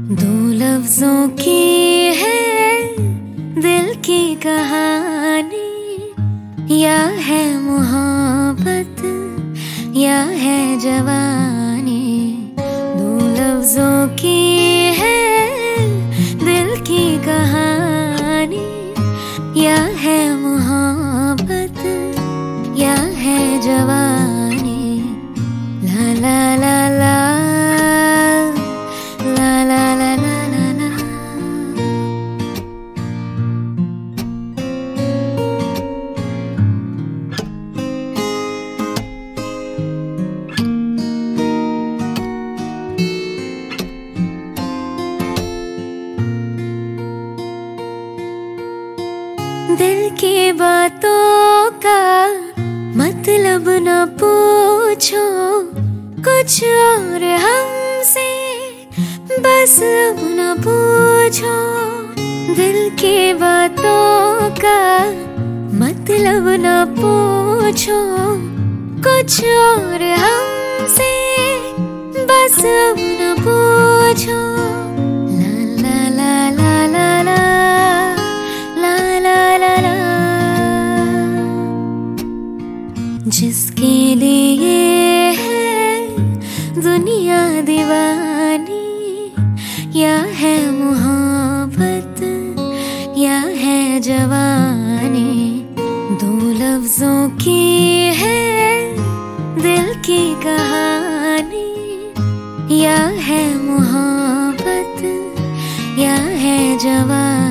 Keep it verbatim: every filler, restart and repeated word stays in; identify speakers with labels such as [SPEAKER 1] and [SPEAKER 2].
[SPEAKER 1] दो लफ्जों की है दिल की कहानी, या है मोहब्बत या है जवानी। दो लफ्जों की है दिल की कहानी, या है मोहब्बत या है जवानी। ला ला ला ला ला ला ला ला ला ला। दिल की बातों का मतलब न पूछो, कुछ और हमसे बस अब न पूछो। दिल की बातों का मतलब न पूछो, कुछ और हमसे बस अब न पूछो। ला ला ला ला ला ला ला ला ला। जिसके लिए है दुनिया दीवानी, या है मोहब्बत या है जवानी। दो लफ्जों की है दिल की कहानी, या है मोहब्बत या है जवानी।